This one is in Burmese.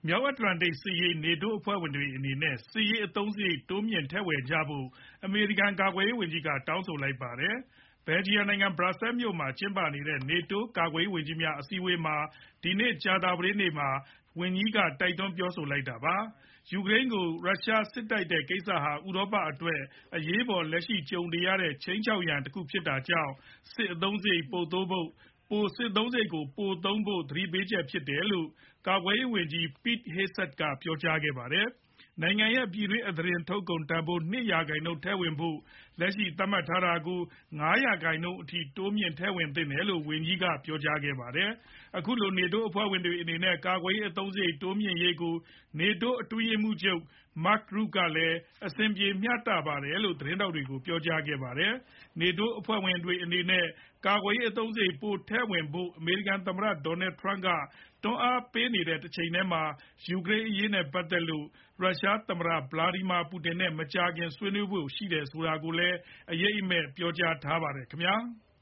မြောက်အတ္တလန်တိတ်စစ်ရေး NATO အဖွဲ့ဝင်တွေအနေနဲ့ စစ်ရေးအသုံးစရိတ်တိုးမြှင့်ထည့်ဝင်ကြဖို့ အမေရိကန်ကာကွယ်ရေးဝန်ကြီးက တောင်းဆိုလိုက်ပါတယ်။ ဘယ်လ်ဂျီယံနိုင်ငံ ဘရပ်ဆဲမြို့မှာကျင်းပနေတဲ့ NATO ကာကွယ်ရေးဝန်ကြီးများ အစည်းအဝေးမှာ ဒီနေ့ ကြာသပတေးနေ့မှာ ဝန်ကြီးက တိုက်တွန်းပြောဆိုလိုက်တာပါ။ ယူကရိန်းကို ရုရှားစစ်တိုက်တဲ့ကိစ္စဟာ ဥရောပအတွက် အရေးပေါ် လက်ရှိကြုံနေရတဲ့ ခြိမ်းခြောက်ရန်တခုဖြစ်တာကြောင့် စစ်အသုံးစရိတ်ပိုသုံးဖို့ သတိပေးချက်ဖြစ်တယ်လို့ ကာကွယ်ရေးဝန်ကြီး Pete Hegseth က ပြောကြားခဲ့ပါတယ်။ နိုင်ငံရဲ့ ပြည်တွင်းအသားတင်ထုတ်ကုန်တန်ဖိုး 2% ထည့်ဝင်ဖို့ လက်ရှိသတ်မှတ်ထားတာကို 5% အထိ တိုးမြှင့်ထည့်ဝင်သင့်တယ်လို့ ဝန်ကြီးက ပြောကြားခဲ့ပါတယ်။ အခုလို NATO အဖွဲ့ဝင်တွေအနေနဲ့ ကာကွယ်ရေးအသုံးစရိတ်တိုးမြှင့်ရေးကို NATO အတွင်းရေးမှူးချုပ် Mark Rutte ကလည်း အဆင်ပြေမျှတပါတယ်လို့ သတင်းထောက်တွေကို ပြောကြားခဲ့ပါတယ်။ NATO အဖွဲ့ဝင်တွေအနေနဲ့ ကာကွယ်ရေးအသုံးစရိတ်ပိုထည့်ဝင်ဖို့ အမေရိကန်သမ္မတ Donald Trump က တွန်းအားပေးနေတဲ့တချိန်တည်းမှာ ယူကရိန်းအရေးနဲ့ပတ်သက်လို့ ရုရှားသမ္မတ Vladimir Putin နဲ့ မကြာခင်ဆွေးနွေးဖို့ရှိတယ်ဆိုတာကိုလည်း အရိပ်အမြွက်ပြောကြားထားပါတယ်ခင်ဗျာ။